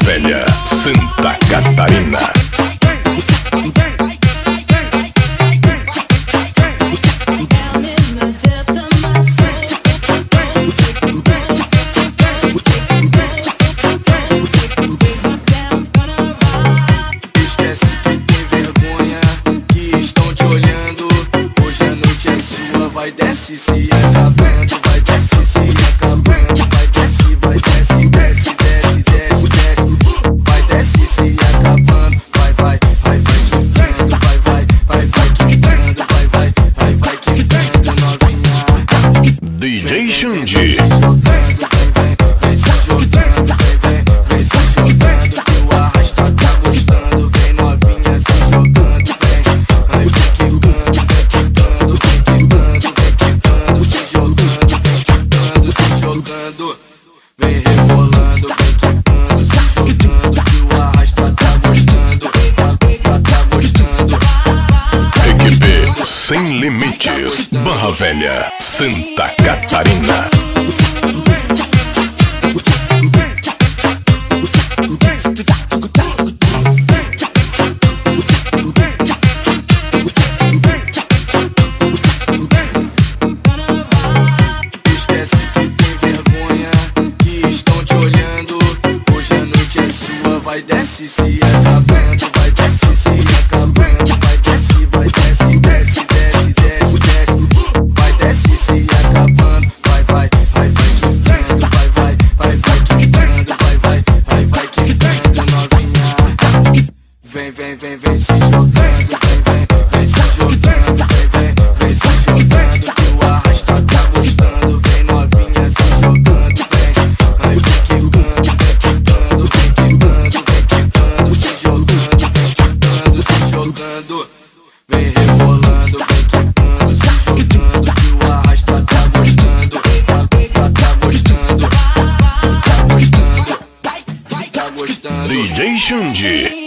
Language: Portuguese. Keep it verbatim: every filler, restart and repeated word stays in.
Velha, Santa Catarina. Vai desce se acabando, vai desce se acabando, vai desce, vai desce, desce, desce, desce, desce, vai desce se acabando, vai, vai, vai, vai quitando, vai, vai, vai, vai quitando, vai, vai, vai, vai quitando, novinha. D J Xande. Vem rebolando, vem quicando, se jogando, que o arrasta tá gostando, tá, tá, tá gostando. Equipe Sem Limites, Barra Velha, Santa Catarina. Vai desce se acabando, vai desce se acabando, vai desce, vai desce, desce, desce, desce, desce, vai desce se acabando, vai, vai, vai, vai quitando, vai, vai, vai, vai quitando, vai, vai, vai, vai quitando, novinha. Vem, vem, vem, vem se jogando, vem, vem, vem se jogando, vem, vem, vem se jogando, que o arrasta tá gostando, vem novinha se jogando, vem, vai, vem quicando, vem quicando, vem quicando. Vem rebolando, vem quicando, se jogando, que o arrasta tá gostando, tá, tá, tá gostando, tá gostando, tá gostando. D J Xande.